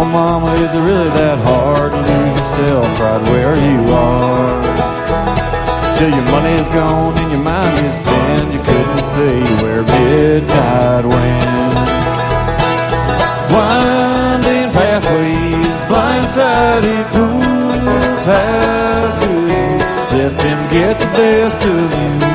Oh mama, is it really that hard to lose yourself right where you are? Till your money is gone and your mind is bent, you couldn't see where midnight went. Winding pathways, blindsided fools, how could you let them get the best of you?